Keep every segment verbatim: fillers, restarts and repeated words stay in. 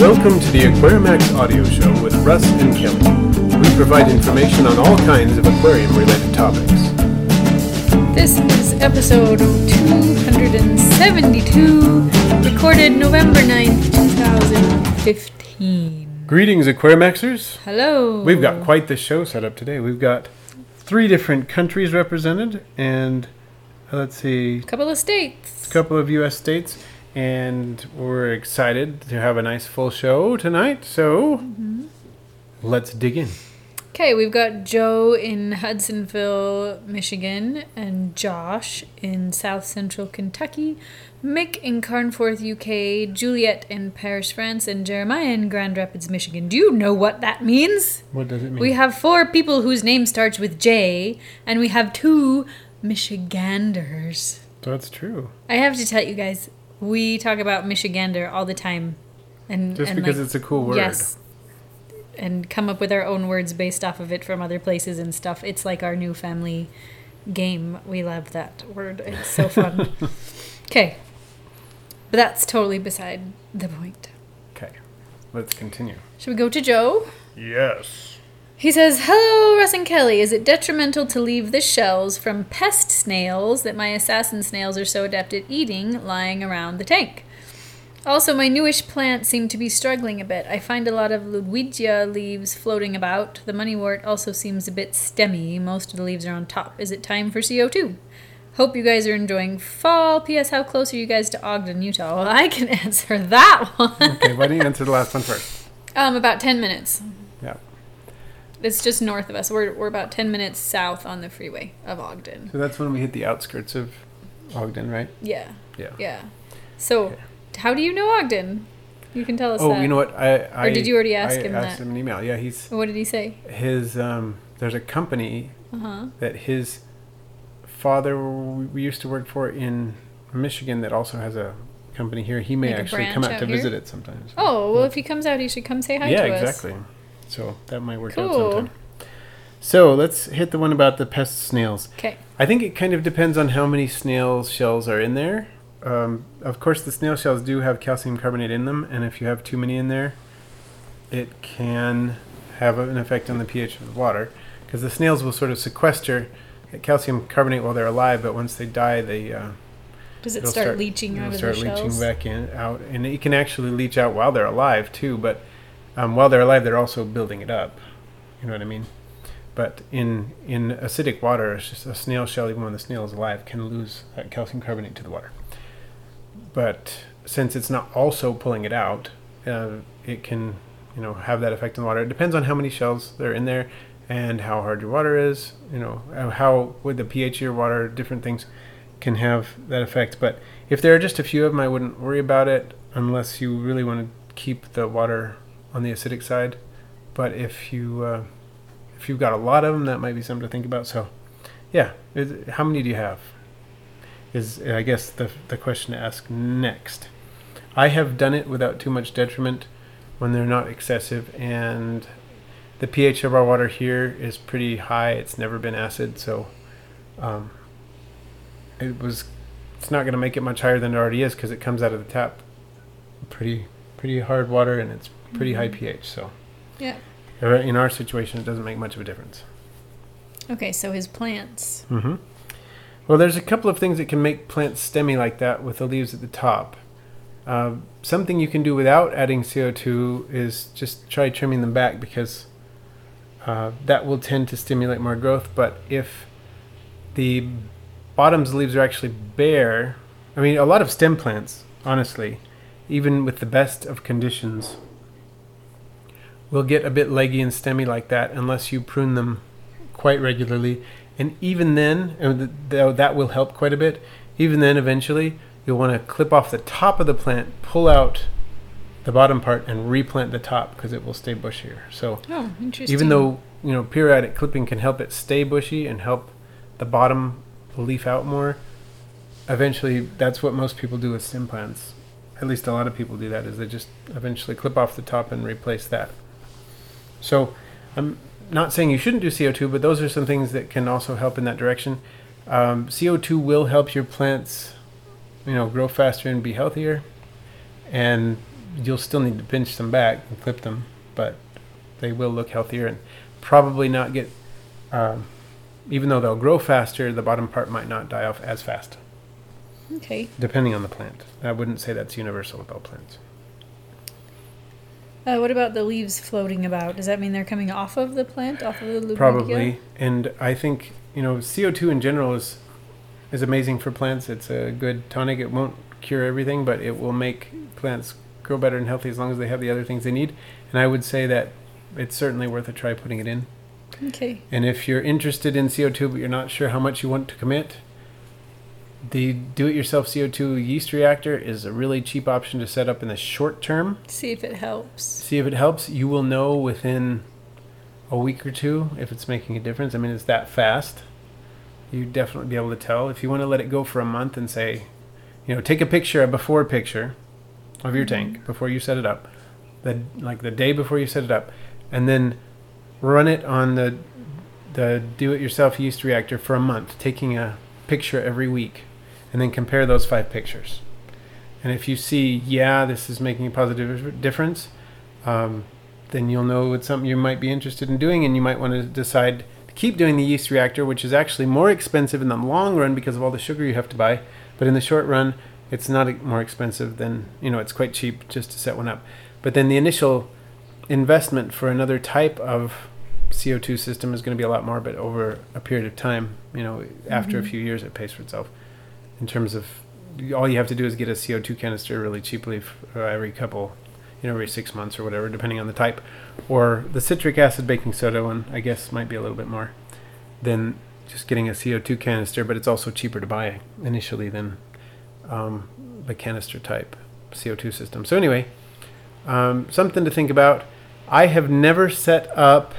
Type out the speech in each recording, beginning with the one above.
Welcome to the Aquarimax audio show with Russ and Kelly. We provide information on all kinds of aquarium-related topics. This is episode two hundred seventy-two, recorded November ninth, twenty fifteen. Greetings, Aquarimaxers. Hello. We've got quite the show set up today. We've got three different countries represented, and uh, let's see, a couple of states. A couple of U S states. And we're excited to have a nice full show tonight, so mm-hmm. Let's dig in. Okay, we've got Joe in Hudsonville, Michigan, and Josh in South Central Kentucky, Mick in Carnforth, U K, Juliet in Paris, France, and Jeremiah in Grand Rapids, Michigan. Do you know what that means? What does it mean? We have four people whose name starts with J, and we have two Michiganders. That's true. I have to tell you guys, we talk about Michigander all the time. and Just and because like, it's a cool word. Yes. And come up with our own words based off of it from other places and stuff. It's like our new family game. We love that word. It's so fun. Okay. But that's totally beside the point. Okay. Let's continue. Should we go to Joe? Yes. He says, "Hello, Russ and Kelly. Is it detrimental to leave the shells from pest snails that my assassin snails are so adept at eating lying around the tank? Also, my newish plants seem to be struggling a bit. I find a lot of Ludwigia leaves floating about. The moneywort also seems a bit stemmy. Most of the leaves are on top. Is it time for C O two? Hope you guys are enjoying fall. P S. How close are you guys to Ogden, Utah?" Well, I can answer that one. Okay, why don't you answer the last one first? Um, about ten minutes. Yeah. It's just north of us. We're we're about ten minutes south on the freeway of Ogden. So that's when we hit the outskirts of Ogden, right? Yeah. Yeah. Yeah. So, okay. How do you know Ogden? You can tell us oh, that. Oh, you know what? I, I or did you already ask I him asked that? I asked him an email. Yeah, he's... What did he say? His, um, there's a company uh-huh. that his father we used to work for in Michigan that also has a company here. He may like actually come out, out to here? visit it sometimes. Oh, well, yeah. If he comes out, he should come say hi yeah, to us. Yeah, exactly. So that might work cool. out sometime. So let's hit the one about the pest snails. Okay. I think it kind of depends on how many snail shells are in there. Um, of course, the snail shells do have calcium carbonate in them, and if you have too many in there, it can have an effect on the pH of the water, because the snails will sort of sequester calcium carbonate while they're alive, but once they die, they uh, does it start, start leaching out of the start shells? leaching back in out, and it can actually leach out while they're alive too. But um, while they're alive, they're also building it up. You know what I mean? But in in acidic water, it's just a snail shell, even when the snail is alive, can lose that calcium carbonate to the water. But since it's not also pulling it out, uh, it can, you know, have that effect on the water. It depends on how many shells there are in there and how hard your water is. You know, how with the pH of your water, different things can have that effect. But if there are just a few of them, I wouldn't worry about it unless you really want to keep the water on the acidic side. But if you uh, if you've got a lot of them, that might be something to think about. So, yeah, is, how many do you have? Is, I guess, the the question to ask next. I have done it without too much detriment when they're not excessive, and the pH of our water here is pretty high. It's never been acid, so um, it was. It's not going to make it much higher than it already is because it comes out of the tap. Pretty pretty hard water, and it's pretty mm-hmm. high pH. So yeah. In our situation, it doesn't make much of a difference. Okay, so his plants. Mm-hmm. Well, there's a couple of things that can make plants stemmy like that with the leaves at the top. Uh, something you can do without adding C O two is just try trimming them back, because uh, that will tend to stimulate more growth. But if the bottoms leaves are actually bare, I mean, a lot of stem plants, honestly, even with the best of conditions, will get a bit leggy and stemmy like that unless you prune them quite regularly. And even then, though that will help quite a bit, even then eventually you'll want to clip off the top of the plant, pull out the bottom part, and replant the top, because it will stay bushier. So oh, interesting. Even though, you know, periodic clipping can help it stay bushy and help the bottom leaf out more, eventually that's what most people do with stem plants. At least a lot of people do that, is they just eventually clip off the top and replace that. So I'm not saying you shouldn't do C O two, but those are some things that can also help in that direction. Um, C O two will help your plants, you know, grow faster and be healthier. And you'll still need to pinch them back and clip them, but they will look healthier and probably not get, um, even though they'll grow faster, the bottom part might not die off as fast. Okay. Depending on the plant. I wouldn't say that's universal with all plants. Uh, what about the leaves floating about? Does that mean they're coming off of the plant, off of the Lubigia? Probably. And I think, you know, C O two in general is is amazing for plants. It's a good tonic. It won't cure everything, but it will make plants grow better and healthy as long as they have the other things they need. And I would say that it's certainly worth a try putting it in. Okay. And if you're interested in C O two but you're not sure how much you want to commit, the do-it-yourself C O two yeast reactor is a really cheap option to set up in the short term. See if it helps. See if it helps. You will know within a week or two if it's making a difference. I mean, it's that fast. You'd definitely be able to tell. If you want to let it go for a month and say, you know, take a picture, a before picture of your Mm-hmm. tank before you set it up, the, like the day before you set it up, and then run it on the the do-it-yourself yeast reactor for a month, taking a picture every week, and then compare those five pictures. And if you see, yeah, this is making a positive difference, um, then you'll know it's something you might be interested in doing, and you might want to decide to keep doing the yeast reactor, which is actually more expensive in the long run because of all the sugar you have to buy. But in the short run, it's not more expensive than, you know, it's quite cheap just to set one up. But then the initial investment for another type of C O two system is going to be a lot more, but over a period of time, you know, after Mm-hmm. a few years, it pays for itself. In terms of, all you have to do is get a C O two canister really cheaply f- uh, every couple, you know, every six months or whatever, depending on the type. Or the citric acid baking soda one, I guess, might be a little bit more than just getting a C O two canister, but it's also cheaper to buy initially than um, the canister type C O two system. So anyway, um, something to think about. I have never set up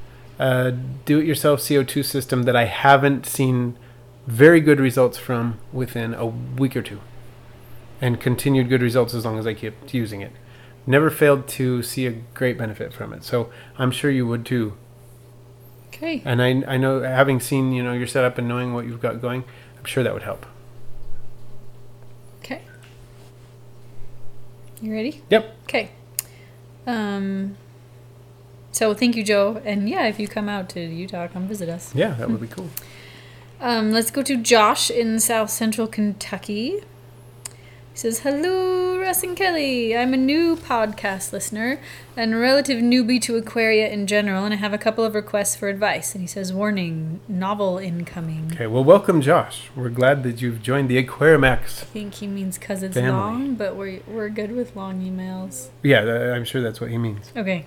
a do-it-yourself C O two system that I haven't seen very good results from within a week or two, and continued good results as long as I kept using it. Never failed to see a great benefit from it. So I'm sure you would too. Okay. And I, I know, having seen, you know, your setup and knowing what you've got going, I'm sure that would help. Okay. You ready? Yep. Okay. Um. So thank you, Joe. And yeah, if you come out to Utah, come visit us. Yeah, that would be cool. Um, let's go to Josh in South Central Kentucky. He says, hello, Russ and Kelly. I'm a new podcast listener and a relative newbie to Aquaria in general, and I have a couple of requests for advice. And he says, warning, novel incoming. Okay, well, welcome, Josh. We're glad that you've joined the Aquarimax. I think he means because it's Family. long, but we're, we're good with long emails. Yeah, th- I'm sure that's what he means. Okay.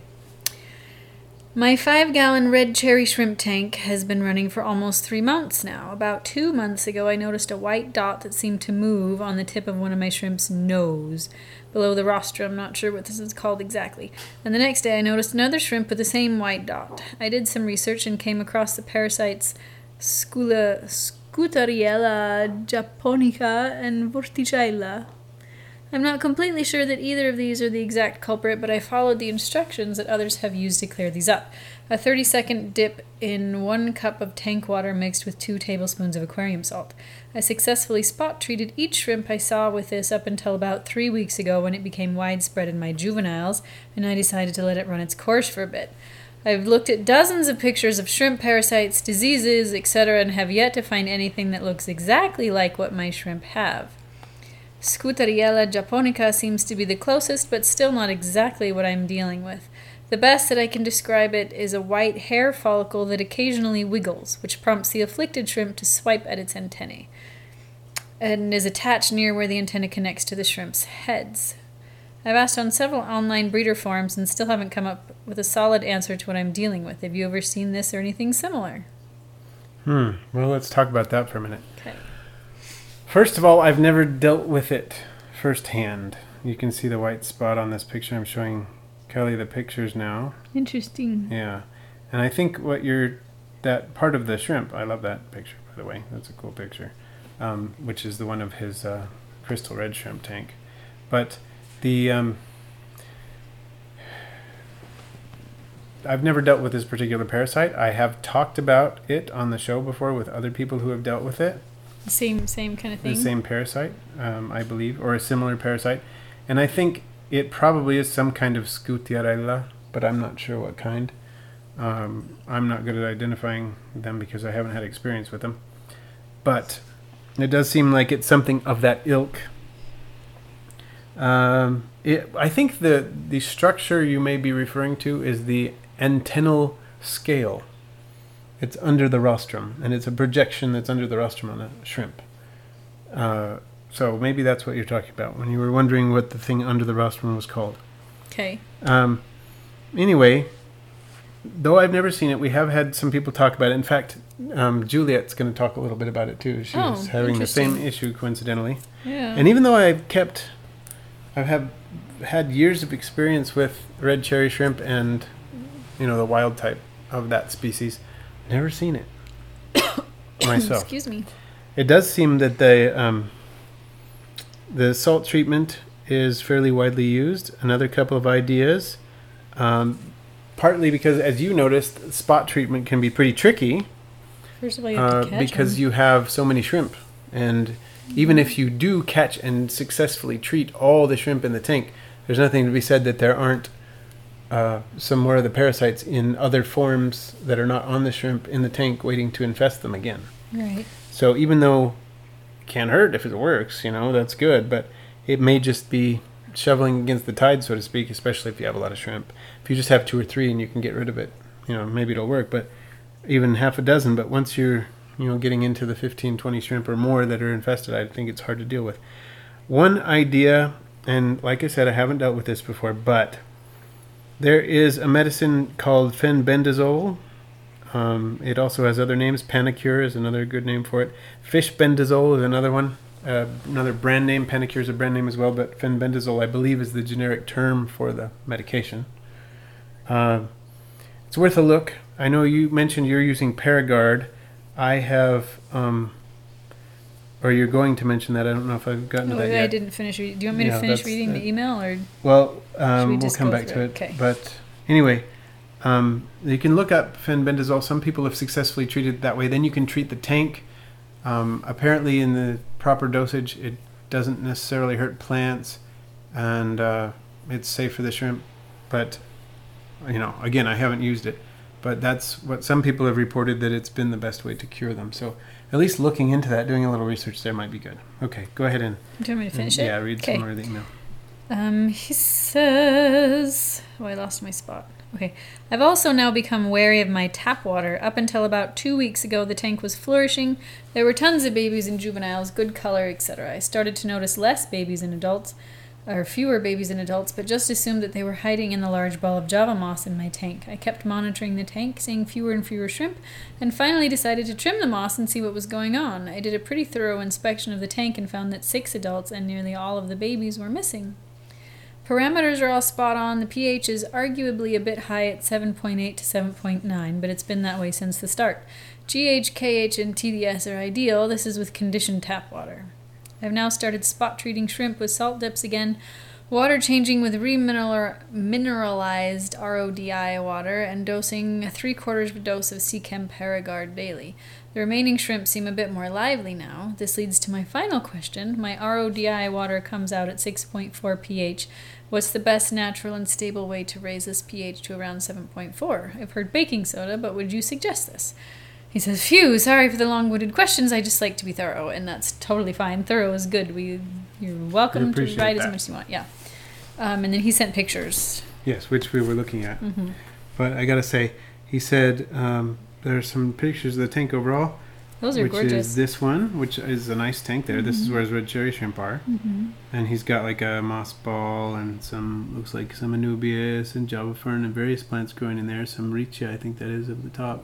My five-gallon red cherry shrimp tank has been running for almost three months now. About two months ago, I noticed a white dot that seemed to move on the tip of one of my shrimp's nose, below the rostrum. Not sure what this is called exactly. And the next day, I noticed another shrimp with the same white dot. I did some research and came across the parasites Scula, Scutariella japonica and Vorticella. I'm not completely sure that either of these are the exact culprit, but I followed the instructions that others have used to clear these up. A thirty-second dip in one cup of tank water mixed with two tablespoons of aquarium salt. I successfully spot-treated each shrimp I saw with this up until about three weeks ago when it became widespread in my juveniles, and I decided to let it run its course for a bit. I've looked at dozens of pictures of shrimp parasites, diseases, et cetera, and have yet to find anything that looks exactly like what my shrimp have. Scutariella japonica seems to be the closest, but still not exactly what I'm dealing with. The best that I can describe it is a white hair follicle that occasionally wiggles, which prompts the afflicted shrimp to swipe at its antennae, and is attached near where the antenna connects to the shrimp's heads. I've asked on several online breeder forums and still haven't come up with a solid answer to what I'm dealing with. Have you ever seen this or anything similar? Hmm. Well, let's talk about that for a minute. Okay. First of all, I've never dealt with it firsthand. You can see the white spot on this picture. I'm showing Kelly the pictures now. Interesting. Yeah. And I think what you're, that part of the shrimp, I love that picture, by the way. That's a cool picture. Um, which is the one of his uh, crystal red shrimp tank. But the, um, I've never dealt with this particular parasite. I have talked about it on the show before with other people who have dealt with it. Same, same kind of thing. The same parasite, um, I believe, or a similar parasite. And I think it probably is some kind of scutiarella, but I'm not sure what kind. Um, I'm not good at identifying them because I haven't had experience with them. But it does seem like it's something of that ilk. Um, it, I think the, the structure you may be referring to is the antennal scale. It's under the rostrum, and it's a projection that's under the rostrum on a shrimp. Uh, so maybe that's what you're talking about when you were wondering what the thing under the rostrum was called. Okay. Um, anyway, though I've never seen it, we have had some people talk about it. In fact, um, Juliet's going to talk a little bit about it too. She Oh, was having the same interesting. issue, coincidentally. Yeah. And even though I've kept, I've have had years of experience with red cherry shrimp and, you know, the wild type of that species, never seen it myself. Excuse me. It does seem that the um, the salt treatment is fairly widely used. Another couple of ideas, um, partly because, as you noticed, spot treatment can be pretty tricky First of all, you have uh, to catch because them. you have so many shrimp. And even if you do catch and successfully treat all the shrimp in the tank, there's nothing to be said that there aren't uh, some more of the parasites in other forms that are not on the shrimp in the tank waiting to infest them again. Right. So even though it can't hurt if it works, you know, that's good, but it may just be shoveling against the tide, so to speak, especially if you have a lot of shrimp. If you just have two or three and you can get rid of it, you know, maybe it'll work, but even half a dozen. But once you're, you know, getting into the fifteen, twenty shrimp or more that are infested, I think it's hard to deal with. One idea, and like I said, I haven't dealt with this before, but there is a medicine called fenbendazole. Um, it also has other names. Panacure is another good name for it. Fishbendazole is another one. Uh, another brand name. Panacure is a brand name as well, but fenbendazole, I believe, is the generic term for the medication. Uh, it's worth a look. I know you mentioned you're using Paragard. I have, um, or you're going to mention that. I don't know if I've gotten No, to that I yet. didn't finish reading. Do you want me Yeah, to finish that's- reading that- the email, or Well, Should we um, we'll just come go back through to it? it. Okay. But anyway, um, you can look up fenbendazole. Some people have successfully treated it that way. Then you can treat the tank. Um, apparently, in the proper dosage, it doesn't necessarily hurt plants, and uh, it's safe for the shrimp. But, you know, again, I haven't used it. But that's what some people have reported, that it's been the best way to cure them. So at least looking into that, doing a little research there might be good. Okay, go ahead and, do you want me to finish and it? yeah, read Okay. some more of the email. Um, he says, oh, I lost my spot. Okay. I've also now become wary of my tap water. Up until about two weeks ago, the tank was flourishing. There were tons of babies and juveniles, good color, et cetera. I started to notice less babies and adults, or fewer babies and adults, but just assumed that they were hiding in the large ball of Java moss in my tank. I kept monitoring the tank, seeing fewer and fewer shrimp, and finally decided to trim the moss and see what was going on. I did a pretty thorough inspection of the tank and found that six adults and nearly all of the babies were missing. Parameters are all spot on. The pH is arguably a bit high at seven point eight to seven point nine, but it's been that way since the start. G H, K H, and T D S are ideal. This is with conditioned tap water. I've now started spot treating shrimp with salt dips again, water changing with remineralized R O D I water, and dosing a three quarters of a dose of Seachem Paragard daily. The remaining shrimp seem a bit more lively now. This leads to my final question. My R O D I water comes out at six point four pH. What's the best natural and stable way to raise this pH to around seven point four? I've heard baking soda, but would you suggest this? He says, phew, sorry for the long-winded questions. I just like to be thorough, and that's totally fine. Thorough is good. We, You're welcome to appreciate write as that. much as you want. Yeah. Um, and then he sent pictures. Yes, which we were looking at. Mm-hmm. But I gotta say, he said um, there are some pictures of the tank overall, Those are which gorgeous. is this one, which is a nice tank there. This is where his red cherry shrimp are. Mm-hmm. And he's got like a moss ball and some, looks like some anubias and java fern and various plants growing in there. Some riccia, I think that is, at the top.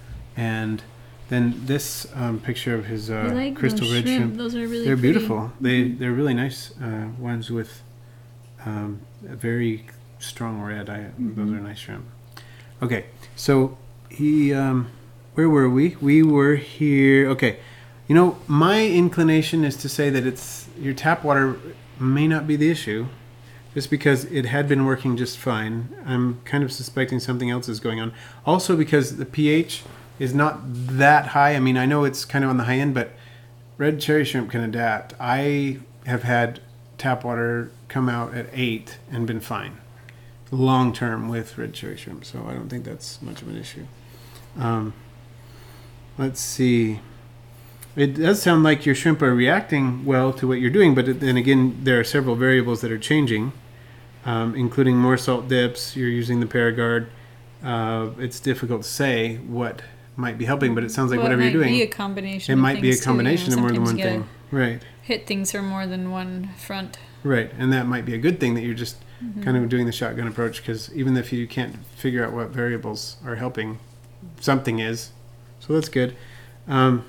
And then this um, picture of his uh, I like crystal those red shrimp. shrimp. Those are really They're pretty. beautiful. They, Mhm. they're really nice uh, ones with um, a very strong red. I, Mhm. Those are nice shrimp. Okay, so he, um, where were we? We were here. Okay, you know, my inclination is to say that it's your tap water may not be the issue, just because it had been working just fine. I'm kind of suspecting something else is going on. Also because the pH is not that high. I mean, I know it's kind of on the high end, but red cherry shrimp can adapt. I have had tap water come out at eight and been fine long term with red cherry shrimp. So I don't think that's much of an issue. Um, let's see. It does sound like your shrimp are reacting well to what you're doing, but then again, there are several variables that are changing, um, including more salt dips. You're using the Paragard. Uh, it's difficult to say what might be helping, but it sounds like well, whatever it might you're doing, be a combination. it of might be a things combination too, you know, of more than one sometimes you thing. Right. Hit things from more than one front. Right, and that might be a good thing that you're just Mm-hmm. kind of doing the shotgun approach, because even if you can't figure out what variables are helping, something is. So that's good. Um,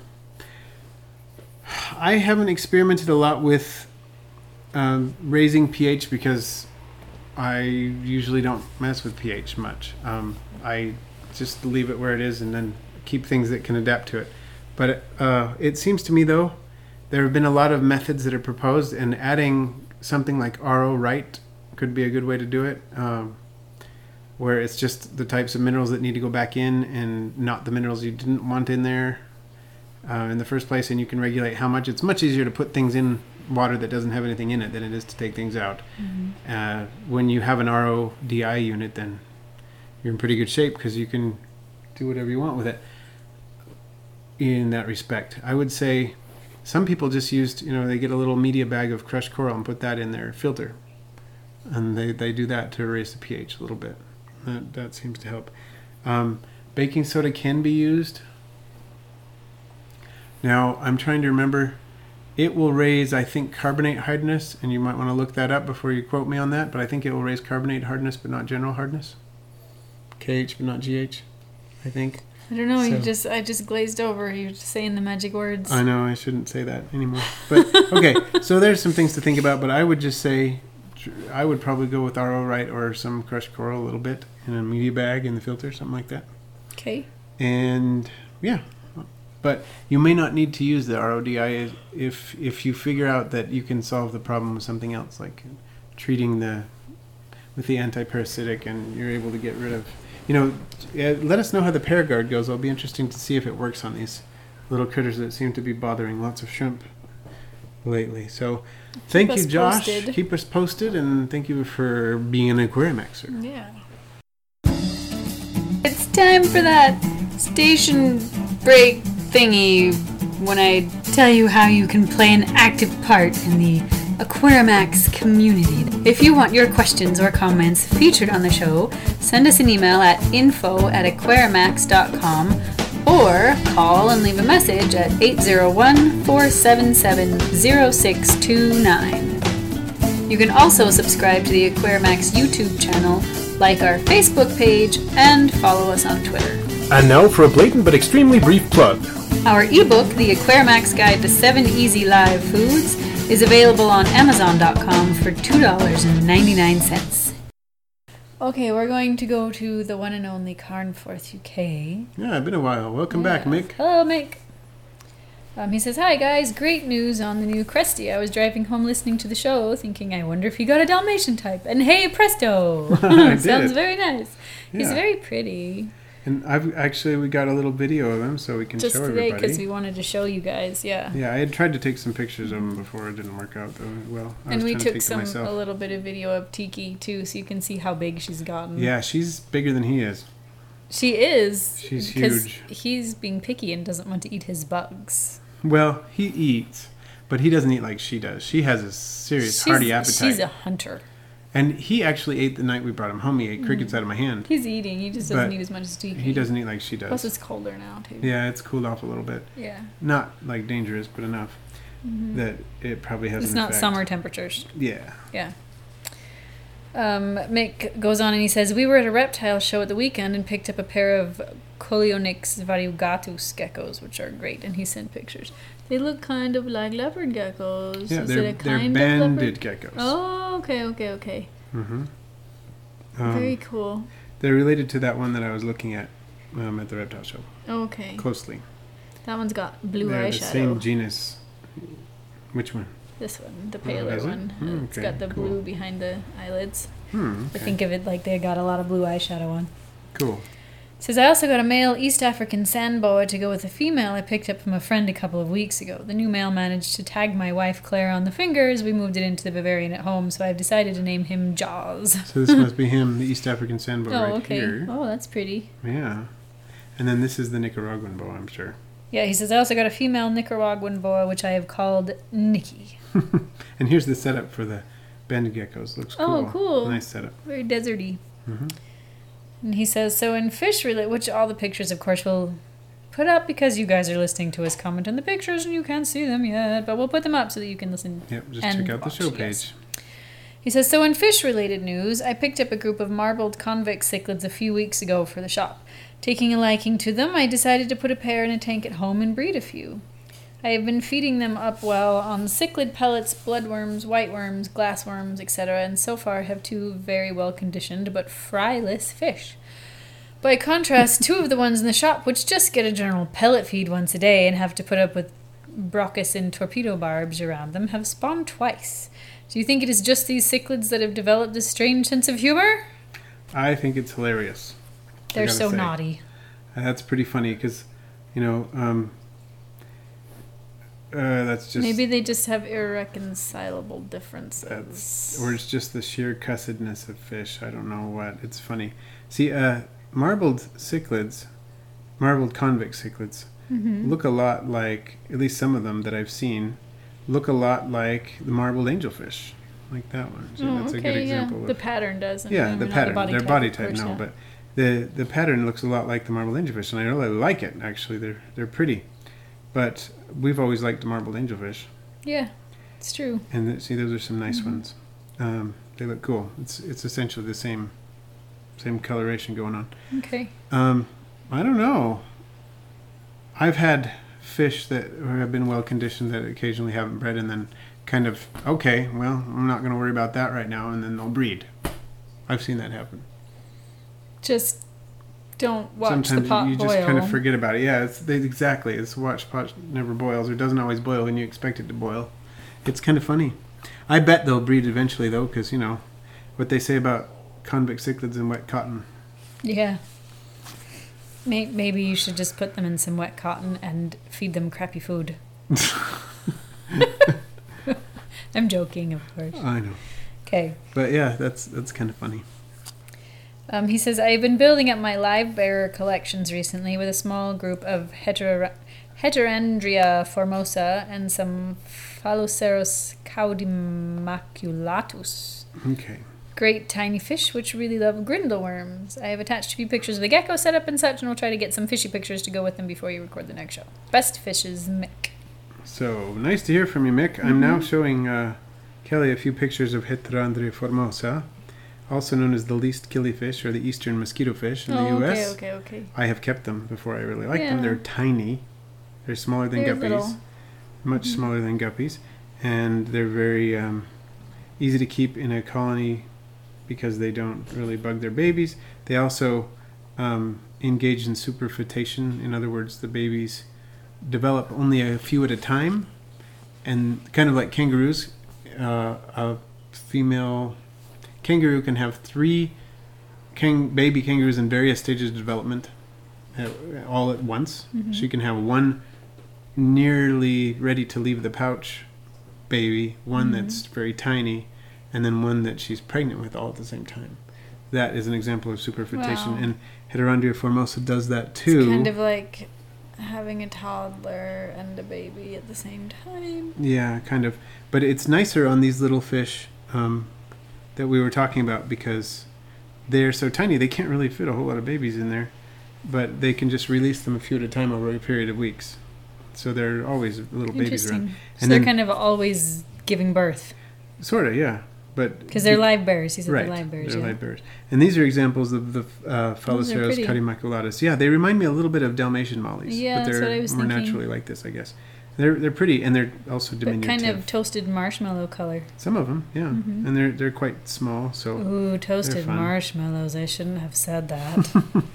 I haven't experimented a lot with um, raising pH because I usually don't mess with pH much. Um, I just leave it where it is and then keep things that can adapt to it. But uh, it seems to me, though, there have been a lot of methods that are proposed, and adding something like R O right could be a good way to do it, um, where it's just the types of minerals that need to go back in and not the minerals you didn't want in there uh, in the first place, and you can regulate how much. It's much easier to put things in water that doesn't have anything in it than it is to take things out. Mm-hmm. Uh, when you have an R O D I unit, then you're in pretty good shape because you can do whatever you want with it in that respect. I would say some people just used, you know, they get a little media bag of crushed coral and put that in their filter. And they, they do that to raise the pH a little bit. That, that seems to help. Um, baking soda can be used. Now, I'm trying to remember. It will raise, I think, carbonate hardness, and you might want to look that up before you quote me on that, but I think it will raise carbonate hardness, but not general hardness. K H, but not G H, I think. I don't know. So, you just I just glazed over. You're just saying the magic words. I know I shouldn't say that anymore. But okay, so there's some things to think about. But I would just say, I would probably go with R O right or some crushed coral a little bit in a media bag in the filter, something like that. Okay. And yeah, but you may not need to use the R O D I if if you figure out that you can solve the problem with something else, like treating the with the antiparasitic, and you're able to get rid of. You know, let us know how the Paragard goes. It'll be interesting to see if it works on these little critters that seem to be bothering lots of shrimp lately. So, thank Keep you, us Josh. posted. Keep us posted, and thank you for being an Aquarimaxer. Yeah. It's time for that station break thingy when I tell you how you can play an active part in the Aquarimax community. If you want your questions or comments featured on the show, send us an email at info at aquarimax dot com or call and leave a message at eight zero one, four seven seven, zero six two nine. You can also subscribe to the Aquarimax YouTube channel, like our Facebook page, and follow us on Twitter. And now for a blatant but extremely brief plug. Our ebook, The Aquarimax Guide to seven Easy Live Foods, is available on amazon dot com for two dollars and ninety-nine cents. Okay, we're going to go to the one and only Carnforth U K. Yeah, it's been a while. Welcome Yeah. back, Mick. Hello, Mick. Um, he says, "Hi guys, great news on the new Cresty. I was driving home listening to the show, thinking, I wonder if he got a Dalmatian type. And hey, presto! I Sounds did. very nice. He's Yeah. very pretty. And I've actually we got a little video of him, so we can Just show today, everybody. because we wanted to show you guys, yeah. Yeah, I had tried to take some pictures of him before. It didn't work out though. Well, I And was we trying to took take some it myself. a little bit of video of Tiki too, so you can see how big she's gotten. Yeah, she's bigger than he is. She is. She's because huge. he's being picky and doesn't want to eat his bugs. Well, he eats, but he doesn't eat like she does. She has a serious She's, hearty appetite. she's a hunter. And he actually ate the night we brought him home. He ate crickets out of my hand. He's eating. He just doesn't But eat as much as Tiki. He doesn't eat like she does. Plus, it's colder now too. Yeah, it's cooled off a little bit. Yeah. Not like dangerous, but enough that it probably has It's an not effect. summer temperatures. Yeah. Yeah. Um, Mick goes on and he says, "We were at a reptile show at the weekend and picked up a pair of Coleonyx variegatus geckos, which are great." And he sent pictures. They look kind of like leopard geckos. Yeah, Is they're, it a they're kind banded of leopard? geckos. Oh, okay, okay, okay. Mm-hmm. Very Um, cool. they're related to that one that I was looking at um, at the reptile show Okay. closely. That one's got blue they're eyeshadow. the same genus. Which one? This one, the paler is it? one. Hmm, It's okay, got the cool. blue behind the eyelids. Hmm. I Okay. think of it like they got a lot of blue eyeshadow on. Cool. Says, I also got a male East African sand boa to go with a female I picked up from a friend a couple of weeks ago. The new male managed to tag my wife Claire on the finger as we moved it into the Bavarian at home, so I've decided to name him Jaws. So this must be him, the East African sand boa Oh, right okay. here. Oh, that's pretty. Yeah. And then this is the Nicaraguan boa, I'm sure. Yeah, he says, I also got a female Nicaraguan boa, which I have called Nikki. And here's the setup for the banded geckos. Looks cool. Oh, cool. Nice setup. Very deserty. Mm-hmm. And he says, so in fish relate, which all the pictures, of course, we'll put up because you guys are listening to us comment on the pictures and you can't see them yet, but we'll put them up so that you can listen. Yep, just and check out the watch, show page. yes. He says, so in fish-related news, I picked up a group of marbled convex cichlids a few weeks ago for the shop. Taking a liking to them, I decided to put a pair in a tank at home and breed a few. I have been feeding them up well on cichlid pellets, bloodworms, whiteworms, glassworms, et cetera, and so far have two very well-conditioned but fryless fish. By contrast, two of the ones in the shop, which just get a general pellet feed once a day and have to put up with Broccus and torpedo barbs around them, have spawned twice. Do you think it is just these cichlids that have developed this strange sense of humor? I think it's hilarious. They're so say. naughty. Uh, that's pretty funny because, you know, um, uh, that's just... Maybe they just have irreconcilable differences. That's, or it's just the sheer cussedness of fish. I don't know what. It's funny. See, uh, marbled cichlids, marbled convex cichlids, Mm-hmm. look a lot like, at least some of them that I've seen, look a lot like the marbled angelfish, like that one. So Oh, that's okay, a good example. yeah. Of, The pattern does. yeah, I mean, the not pattern. body Their type, body of type, course, no, yeah. but the the pattern looks a lot like the marbled angelfish, and I really like it. Actually, they're they're pretty, but we've always liked the marbled angelfish. Yeah, it's true. And th- see, those are some nice Mm-hmm. ones. Um, they look cool. It's it's essentially the same same coloration going on. Okay. Um, I don't know. I've had fish that have been well conditioned that occasionally haven't bred, and then kind of okay, well, I'm not going to worry about that right now, and then they'll breed. I've seen that happen. Just don't watch Sometimes the pot you boil. just kind of forget about it. Yeah, it's they, exactly. It's watch pot never boils, or doesn't always boil when you expect it to boil. It's kind of funny. I bet they'll breed eventually, though, because you know what they say about convex cichlids and wet cotton. Yeah. May- Maybe you should just put them in some wet cotton and feed them crappy food. I'm joking, of course. I know, Okay. but yeah, that's that's kind of funny. Um, he says, I've been building up my live bearer collections recently with a small group of heter- Heterandria formosa and some Phalloceros caudimaculatus. Okay. Great tiny fish which really love grindle worms. I have attached a few pictures of the gecko setup and such, and we'll try to get some fishy pictures to go with them before you record the next show. Best fishes, Mick. So nice to hear from you, Mick. I'm now showing uh, Kelly a few pictures of Heterandria formosa, also known as the least killifish or the eastern mosquito fish in oh, the U S. okay, okay, okay. I have kept them before I really like them. Yeah. They're tiny. They're smaller than They're guppies. little. Much Mhm. smaller than guppies. And they're very um, easy to keep in a colony because they don't really bug their babies. They also um, engage in superfetation. In other words, the babies develop only a few at a time. And kind of like kangaroos, uh, a female kangaroo can have three kang- baby kangaroos in various stages of development uh, all at once. Mhm. She can have one nearly ready to leave the pouch baby, one Mhm. that's very tiny, and then one that she's pregnant with all at the same time. That is an example of superfetation. Wow. And Heterandria formosa does that too. It's kind of like having a toddler and a baby at the same time. Yeah, kind of. But it's nicer on these little fish um, that we were talking about because they're so tiny. They can't really fit a whole lot of babies in there, but they can just release them a few at a time over a period of weeks. So there are always little babies around. Interesting. So And they're then- kind of always giving birth. Sort of, yeah. But Because they're live bears. He said right, they're live bears. they're yeah. live bears. And these are examples of the uh, Phalloceros pretty. caudimaculatus. Yeah, they remind me a little bit of Dalmatian mollies. Yeah, but that's they're what I was more thinking. naturally like this, I guess. They're they're pretty, and they're also But diminutive. kind of toasted marshmallow color. Some of them, yeah. Mhm. And they're they're quite small, so... Ooh, toasted fun. marshmallows. I shouldn't have said that.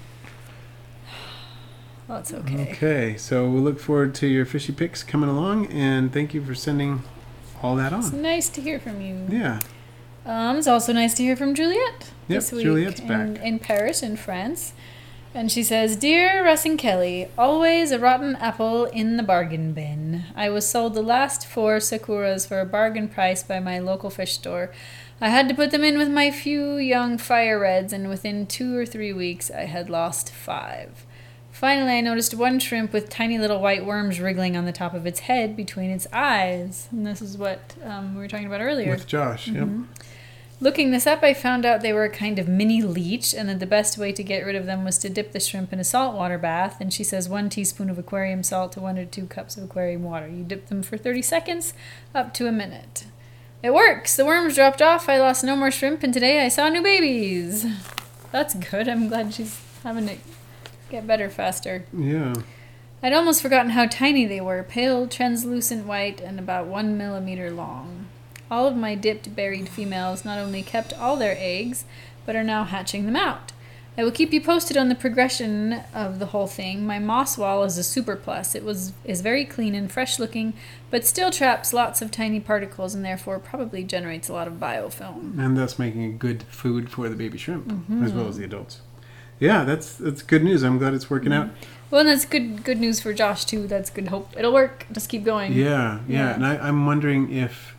That's okay. Okay, so we'll look forward to your fishy pics coming along, and thank you for sending all that It's on. nice to hear from you. Yeah, Um, it's also nice to hear from Juliet Yep, this week Juliet's in, back. in Paris, in France. And she says, Dear Russ and Kelly, always a rotten apple in the bargain bin. I was sold the last four Sakuras for a bargain price by my local fish store. I had to put them in with my few young fire reds, and within two or three weeks I had lost five. Finally, I noticed one shrimp with tiny little white worms wriggling on the top of its head between its eyes. And this is what um, we were talking about earlier. With Josh, Mm-hmm. yep. Looking this up, I found out they were a kind of mini leech, and that the best way to get rid of them was to dip the shrimp in a saltwater bath. And she says one teaspoon of aquarium salt to one or two cups of aquarium water. You dip them for thirty seconds, up to a minute. It works! The worms dropped off, I lost no more shrimp, and today I saw new babies. That's good. I'm glad she's having it get better faster. Yeah. I'd almost forgotten how tiny they were, pale, translucent white, and about one millimeter long. All of my dipped, buried females not only kept all their eggs, but are now hatching them out. I will keep you posted on the progression of the whole thing. My moss wall is a super plus. It was is very clean and fresh looking, but still traps lots of tiny particles and therefore probably generates a lot of biofilm. And thus making a good food for the baby shrimp, mm-hmm. as well as the adults. Yeah, that's that's good news. I'm glad it's working mm-hmm. out. Well, and that's good good news for Josh, too. That's good hope. It'll work. Just keep going. Yeah, yeah. Yeah. And I, I'm wondering if,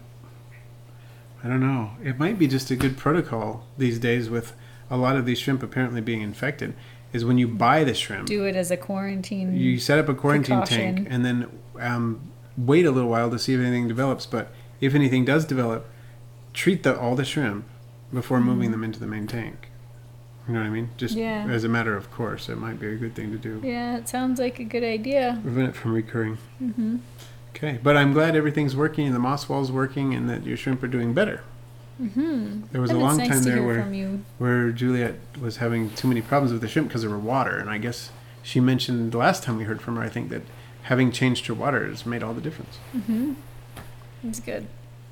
I don't know, it might be just a good protocol these days with a lot of these shrimp apparently being infected, is when you buy the shrimp, Do it as a quarantine. you set up a quarantine precaution. tank and then um, wait a little while to see if anything develops. But if anything does develop, treat the, all the shrimp before Mm-hmm. moving them into the main tank. You know what I mean? Just Yeah. as a matter of course, it might be a good thing to do. Yeah, it sounds like a good idea. Prevent it from recurring. Mm-hmm. Okay, but I'm glad everything's working and the moss wall's working and that your shrimp are doing better. Mm-hmm. There was and a long it's nice time to there hear where from you. where Juliet was having too many problems with the shrimp because of her water, and I guess she mentioned the last time we heard from her, I think, that having changed her water has made all the difference. Mm-hmm. That's good.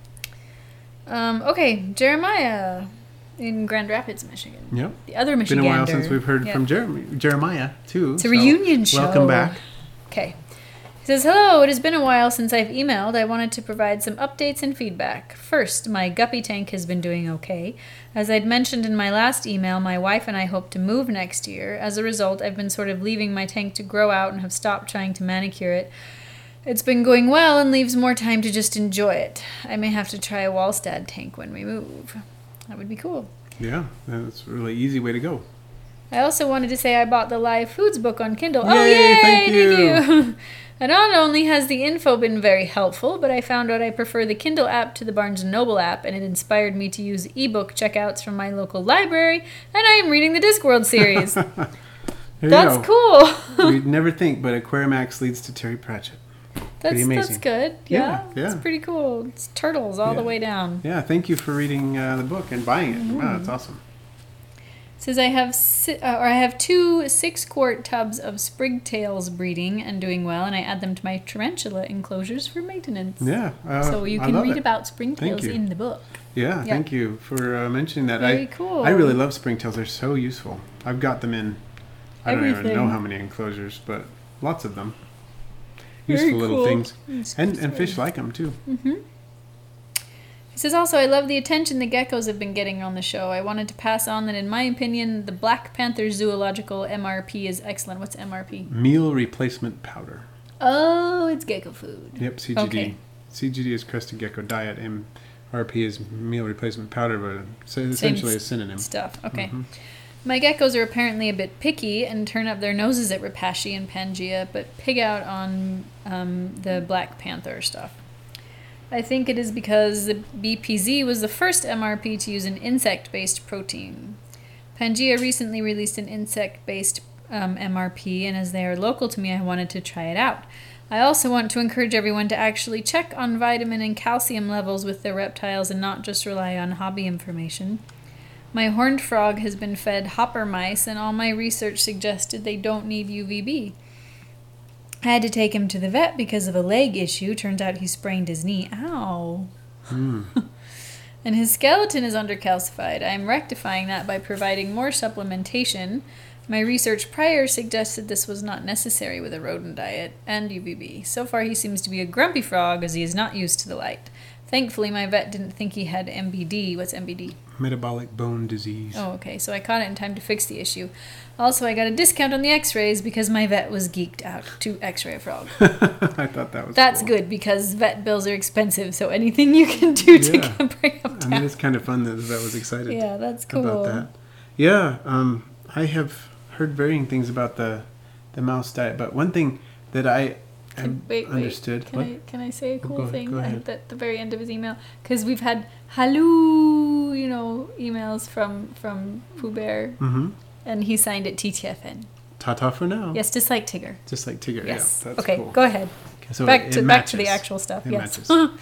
Um, okay, Jeremiah in Grand Rapids, Michigan. Yep. The other Been Michigander. a while since we've heard Yep. from Jeremy, Jeremiah, too. It's a reunion show. Welcome back. Okay. He says, hello, it has been a while since I've emailed. I wanted to provide some updates and feedback. First, my guppy tank has been doing okay. As I'd mentioned in my last email, my wife and I hope to move next year. As a result, I've been sort of leaving my tank to grow out and have stopped trying to manicure it. It's been going well and leaves more time to just enjoy it. I may have to try a Wallstad tank when we move. That would be cool. Yeah, that's a really easy way to go. I also wanted to say I bought the Live Foods book on Kindle. oh, Yay, yay! thank Thank you. you. And not only has the info been very helpful, but I found out I prefer the Kindle app to the Barnes and Noble app, and it inspired me to use ebook checkouts from my local library, and I am reading the Discworld series. There you That's go. cool. We'd never think, but Aquarimax leads to Terry Pratchett. That's Pretty amazing. that's good. Yeah, Yeah, yeah. It's pretty cool. It's turtles all the Yeah. way down. Yeah, thank you for reading uh, the book and buying it. Wow, that's awesome. It says I have si- uh, or I have two six-quart tubs of springtails breeding and doing well, and I add them to my tarantula enclosures for maintenance. Yeah. Uh, So you I can love read it. about Thank springtails you. in the book. Yeah, Yeah. thank you for uh, mentioning that. Very I, cool. I really love springtails. They're so useful. I've got them in, I don't even Everything. know how many enclosures, but lots of them. Very Useful little cool. things. It's And, good and fish story. like them, too. Mm-hmm. He says also, I love the attention the geckos have been getting on the show. I wanted to pass on that, in my opinion, the Black Panther Zoological M R P is excellent. What's M R P? Meal replacement powder. Oh, it's gecko food. Yep, C G D. Okay. C G D is crested gecko diet. M R P is meal replacement powder, but it's essentially a synonym. Stuff. Okay. Mhm. My geckos are apparently a bit picky and turn up their noses at Repashy and Pangea, but pig out on um, the Black Panther stuff. I think it is because the B P Z was the first M R P to use an insect-based protein. Pangea recently released an insect-based um, M R P, and as they are local to me, I wanted to try it out. I also want to encourage everyone to actually check on vitamin and calcium levels with their reptiles and not just rely on hobby information. My horned frog has been fed hopper mice, and all my research suggested they don't need U V B. I had to take him to the vet because of a leg issue. Turns out he sprained his knee. Ow. Mm. And his skeleton is undercalcified. I am rectifying that by providing more supplementation. My research prior suggested this was not necessary with a rodent diet and U V B. So far he seems to be a grumpy frog as he is not used to the light. Thankfully, my vet didn't think he had M B D. What's M B D? Metabolic bone disease. Oh, okay. So I caught it in time to fix the issue. Also, I got a discount on the x-rays because my vet was geeked out to x-ray a frog. I thought that was That's cool. good because vet bills are expensive, so anything you can do to Yeah. bring them I down. mean, it's kind of fun that the vet was excited Yeah, that's cool. about that. Yeah, um, I have heard varying things about the the mouse diet, but one thing that I have Can- wait, wait. understood. Can what? I can I say a Oh, cool go- thing go at ahead. the, at the very end of his email? Because we've had hello, you know, emails from from Pooh Bear, Mm-hmm. and he signed it T T F N. Ta-ta for now. Yes, just like Tigger. Just like Tigger. Yes. Yeah, that's okay, cool. go ahead. So back it- to it back to the matches. actual stuff. It yes. matches.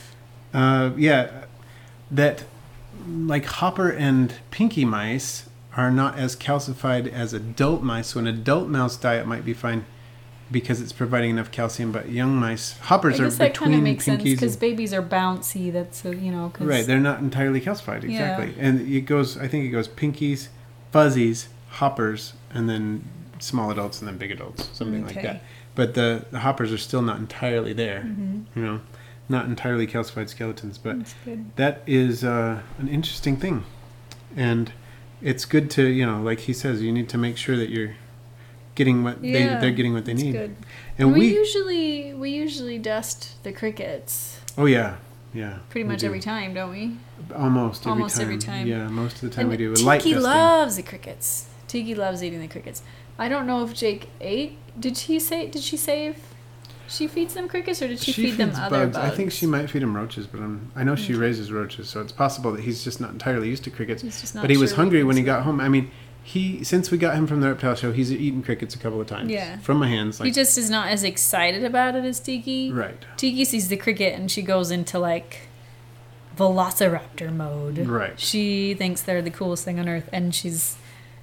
Uh, yeah, that like hopper and pinky mice are not as calcified as adult mice. So an adult mouse diet might be fine because it's providing enough calcium. But young mice, I hoppers are guess that kind between of makes sense pinkies. because and- babies are bouncy. That's a, you know. 'cause right, they're not entirely calcified. Yeah. Exactly, and it goes. I think it goes pinkies, fuzzies, hoppers, and then small adults, and then big adults, something like Okay. that. But the, the hoppers are still not entirely there. Mhm. You know, not entirely calcified skeletons, but. That's good. That is uh, an interesting thing, and it's good to, you know, like he says, you need to make sure that you're getting what Yeah, they they're getting what they That's need. good. And we, we, usually we usually dust the crickets oh yeah, yeah, pretty we much do. every time, don't we? almost every Almost time. every time. Yeah, most of the time And we do. Tiki Light dusting. loves the crickets. Tiki loves eating the crickets. I don't know if Jake ate. Did he say? Did she say if she feeds them crickets or did she, feed them feeds other bugs. bugs? I think she might feed him roaches, but I'm, I know she Okay. raises roaches, so it's possible that he's just not entirely used to crickets. He's just not But he was sure hungry what when he it's got like. home. I mean, he since we got him from the reptile show, he's eaten crickets a couple of times. Yeah. From my hands, like he just is not as excited about it as Tiki. right, Tiki sees the cricket and she goes into like velociraptor mode. Right. She thinks they're the coolest thing on earth, and she's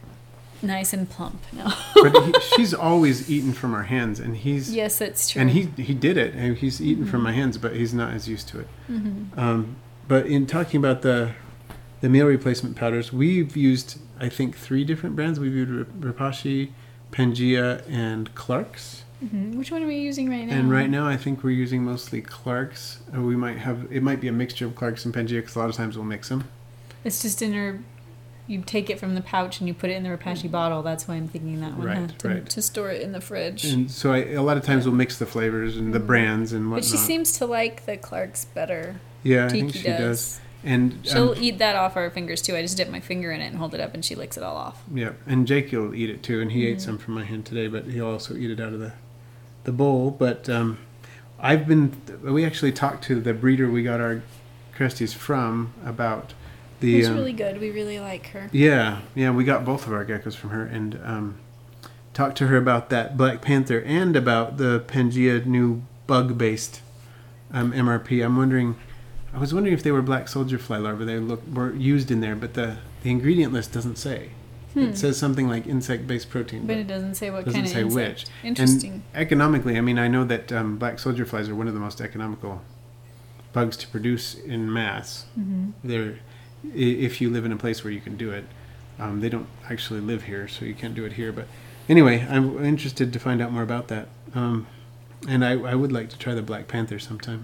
nice and plump now. but he, she's always eaten from our hands, and he's Yes, that's true. and he he did it, and he's eaten from Mm-hmm. my hands, but he's not as used to it. hmm Um, but in talking about the the meal replacement powders, we've used I think three different brands. We've used Rip- Ripashi, Pangea, and Clark's. hmm Which one are we using right now? And right now, I think we're using mostly Clark's. Or we might have it might be a mixture of Clark's and Pangea because a lot of times we'll mix them. It's just in her. You take it from the pouch and you put it in the Rapashi bottle. That's why I'm thinking that one. Right, huh? to, right. to store it in the fridge. And so I, a lot of times we'll mix the flavors and the Mhm. brands and but whatnot. she seems to like the Clark's better. yeah, I Tiki think she does. does. And She'll um, eat that off our fingers too. I just dip my finger in it and hold it up, and she licks it all off. yeah, and Jake will eat it too, and he ate Mhm. some from my hand today, but he'll also eat it out of the the bowl. But um, I've been we actually talked to the breeder we got our Cresties from about the It's um, really good. We really like her. yeah yeah we got both of our geckos from her and um, talked to her about that Black Panther and about the Pangea new bug based um, M R P. I'm wondering. I was wondering if they were black soldier fly larvae. They look were used in there, but the, the ingredient list doesn't say. Hmm. It says something like insect-based protein, But it doesn't say what doesn't kind of say insect. which. Interesting. And economically, I mean, I know that um, black soldier flies are one of the most economical bugs to produce in mass. hmm They're i- if you live in a place where you can do it. Um, they don't actually live here, so you can't do it here. But anyway, I'm interested to find out more about that. Um, and I, I would like to try the Black Panther sometime.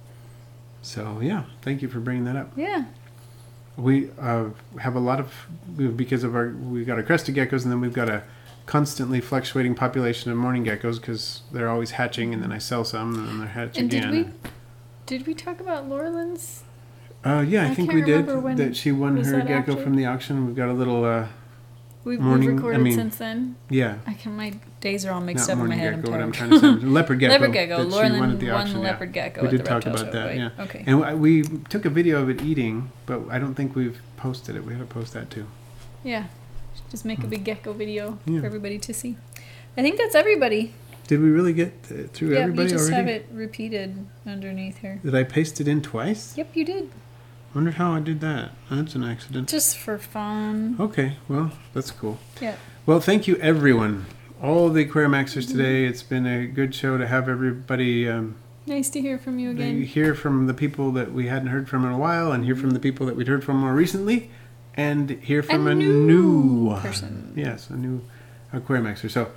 So yeah, thank you for bringing that up. Yeah. We uh, have a lot of we- because of our we got our crested geckos, and then we've got a constantly fluctuating population of mourning geckos because they're always hatching, and then I sell some, and then they hatch And again. did we did we talk about Laurelyn's? Uh, yeah, I, I think can't we did. remember when- That she won was her that gecko after? from the auction. We've got a little uh, We've, Morning- I we've recorded mean, since then. yeah. I can. My days are all mixed Not up in my mourning head. I'm gecko, what I'm tired. trying to say. Leopard gecko. Leopard gecko. that she Laurelyn won at the won auction, the yeah. leopard gecko. We at did the talk reptile about show, that, right? yeah. Okay. And w- we took a video of it eating, but I don't think we've posted it. We ought to post that too. Yeah. Just make a big gecko video Yeah. for everybody to see. I think that's everybody. Did we really get th- through Yeah, everybody you just already? have it repeated underneath here. Did I paste it in twice? Yep, you did. Wonder how I did that. That's an accident. Just for fun. Okay, well, that's cool. Yeah. Well, thank you, everyone. All the Aquariumaxers today. It's been a good show to have everybody um, Nice to hear from you again. hear from the people that we hadn't heard from in a while, and hear from the people that we'd heard from more recently, and hear from A a, new new person. Yes, a new Aquariumaxer. So,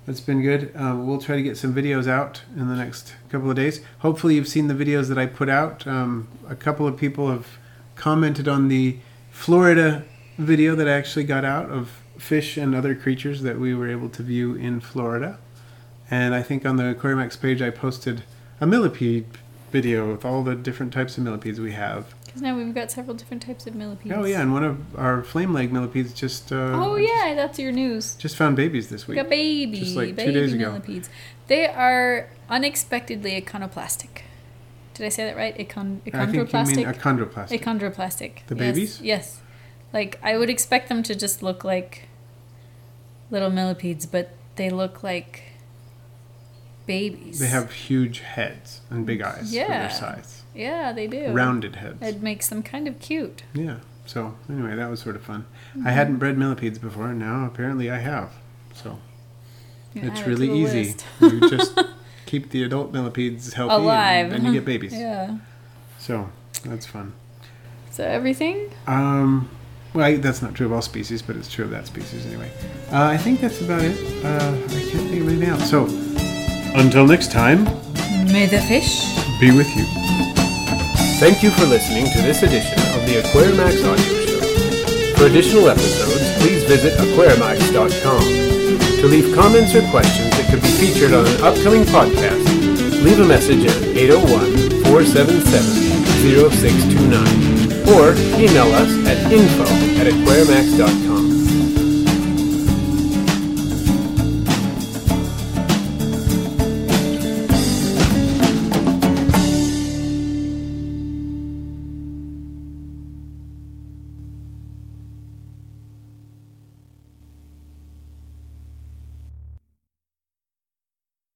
That's been good. Uh, we'll try to get some videos out in the next couple of days. Hopefully you've seen the videos that I put out. Um, a couple of people have commented on the Florida video that I actually got out of fish and other creatures that we were able to view in Florida. And I think on the Aquariumax page I posted a millipede video with all the different types of millipedes we have. Because now we've got several different types of millipedes. Oh yeah, and one of our flame leg millipedes just... Uh, oh yeah, that's your news. Just found babies this We week. got baby, Just like two baby days ago. millipedes. They are unexpectedly iconoplastic. Did I say that right? Icon- I think you mean achondroplastic? achondroplastic. Achondroplastic. The Yes, babies? Yes. Like, I would expect them to just look like little millipedes, but they look like babies. They have huge heads and big eyes for Yeah. their size. Yeah, they do. Rounded heads. It makes them kind of cute. Yeah. So anyway, that was sort of fun. Mm-hmm. I hadn't bred millipedes before, and now apparently I have. So You can it's add it to really the easy. list. You just keep the adult millipedes healthy, Alive. and then you get babies. Yeah. So that's fun. So everything? Um, well, I, that's not true of all species, but it's true of that species anyway. Uh, I think that's about it. Uh, I can't think of anything else. So until next time, May the fish be with you. Thank you for listening to this edition of the Aquariumax Audio Show. For additional episodes, please visit aquariumax dot com. To leave comments or questions that could be featured on an upcoming podcast, leave a message at eight oh one, four seven seven, oh six two nine or email us at info at aquariumax dot com.